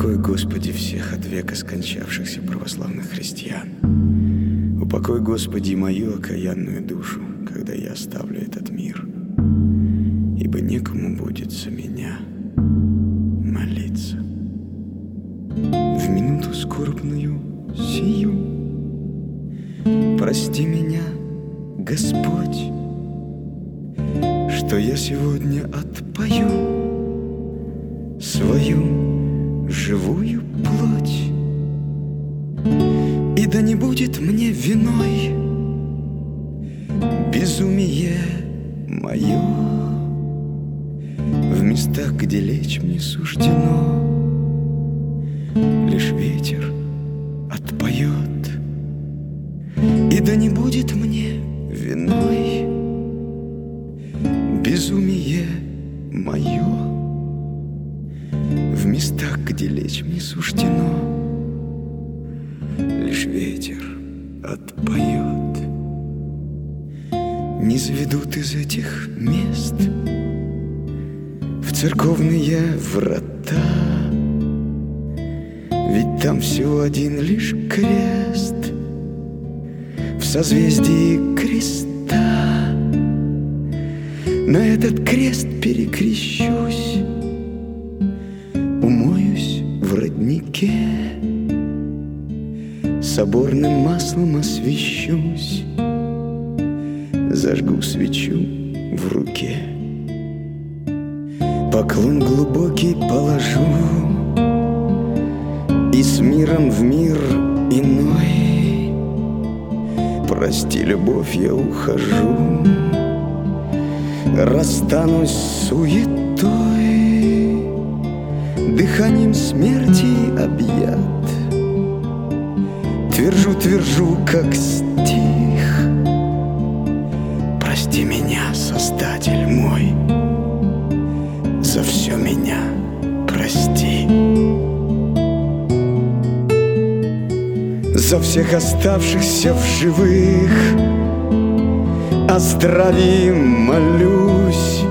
Упокой, Господи, всех от века скончавшихся православных христиан. Упокой, Господи, мою окаянную душу, когда я оставлю этот мир, ибо некому будет за меня молиться. В минуту скорбную сию прости меня, Господь, что я сегодня отпою свою живую плоть, и да не будет мне виной безумие мое. В местах, где лечь мне суждено, лишь ветер отпоет, и да не будет мне виной безумие мое. В местах, где лечь мне суждено, лишь ветер отпоет. Не заведут из этих мест в церковные врата, ведь там всего один лишь крест в созвездии креста. На этот крест перекрещусь, умоюсь в роднике, соборным маслом освящусь, зажгу свечу в руке, поклон глубокий положу и с миром в мир иной. Прости, любовь, я ухожу, расстанусь с суетой, дыханием смерти объят. Твержу, твержу, как стих: прости меня, Создатель мой, за все меня прости. За всех оставшихся в живых о здравии молюсь,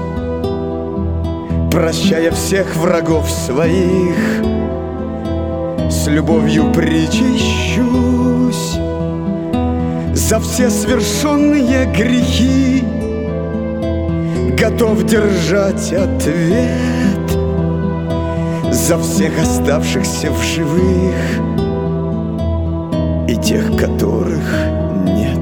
прощая всех врагов своих, с любовью причащусь. За все свершенные грехи готов держать ответ. За всех оставшихся в живых и тех, которых нет.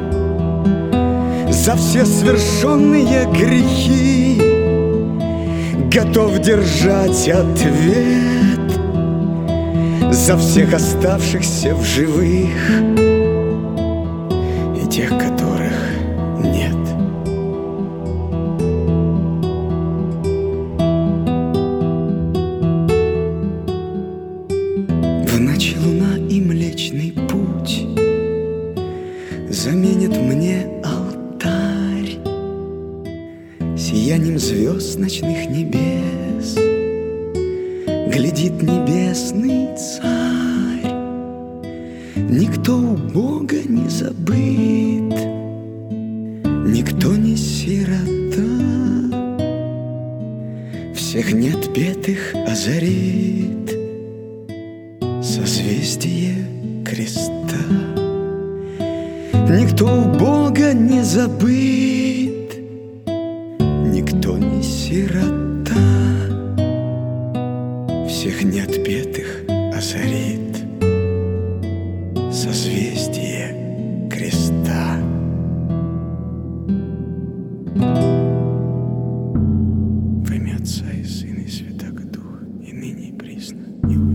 За все свершенные грехи готов держать ответ. За всех оставшихся в живых и тех, которых нет. В ночи луна и Млечный Путь заменят мне алтарь сиянием звезд ночных небес. Глядит небесный царь, никто у Бога не забыт, никто не сирота, всех неотпетых озарит созвездие креста. Никто у Бога не забыт, никто не сирота, всех неотпетых озарит созвездие креста. Во имя Отца и Сына и Святаго Духа, и ныне и присно, и